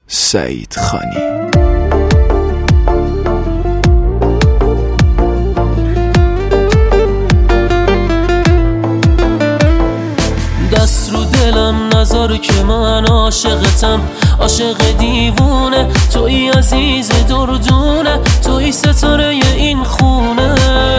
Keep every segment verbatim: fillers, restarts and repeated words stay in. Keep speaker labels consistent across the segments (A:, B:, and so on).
A: سعید خانی.
B: دست رو دلم نذار که من عاشقتم، عاشق دیوونه، توی عزیز دردونه، توی ستاره این خونه.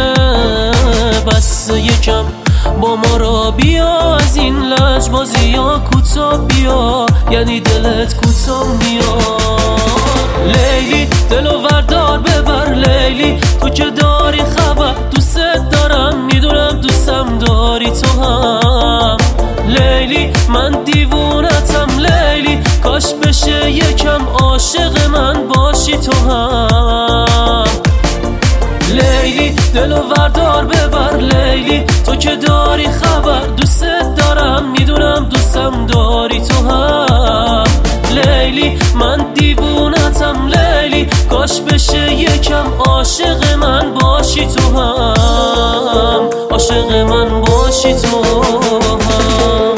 B: بس یکم با ما را بیا، از این لجبازی ها کوتا بیا، یعنی دلت کوتا بیا. لیلی دلو وردار ببر، لیلی تو که داری خبر، دوست دارم میدونم دوستم داری تو هم. لیلی من دیوونتم، لیلی کاش بشه یکم عاشق من باشی تو هم. لیلی دلو وردار ببر، لیلی تو که داری خبر، دوست دارم میدونم دوستم داری تو هم. لیلی من دیوونتم، لیلی کاش بشه یکم عاشق من باشی تو هم، عاشق من باشی تو هم.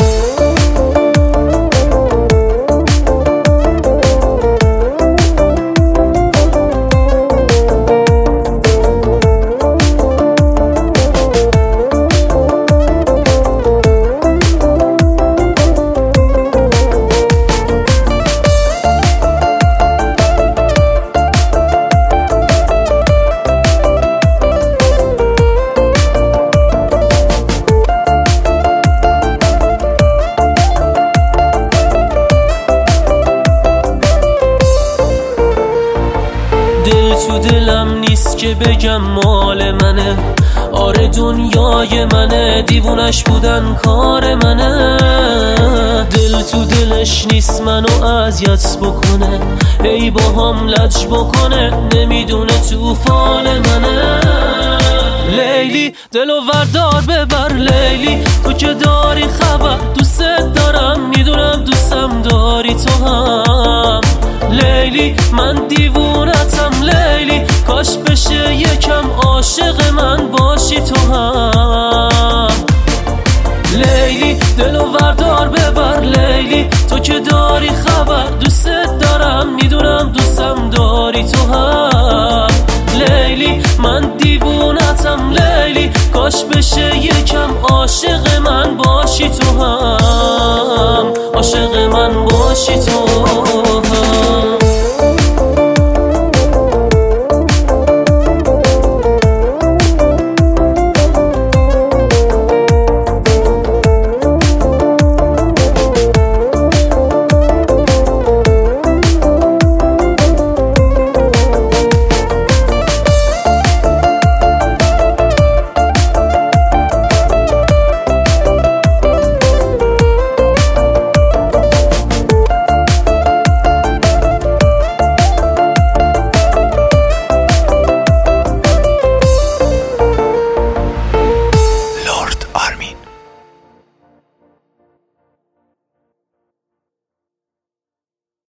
B: دل تو دلم نیست که بگم مال منه، آره دنیای منه، دیوونش بودن کار منه. دل تو دلش نیست منو اذیت بکنه، ای با هم لج بکنه، نمیدونه توفان منه. لیلی دلو وردار ببر، لیلی تو که داری خبر، دوست دارم میدونم دوستم داری تو هم. لیلی من دیوونتم، لیلی کاش بشه یکم عاشق من باشی تو هم. لیلی دلو وردار ببر، لیلی تو که داری خبر، دوست دارم میدونم دوستم داری تو هم. لیلی من دیوونتم، لیلی کاش بشه یکم عاشق من باشی تو هم، عاشق من باشی تو.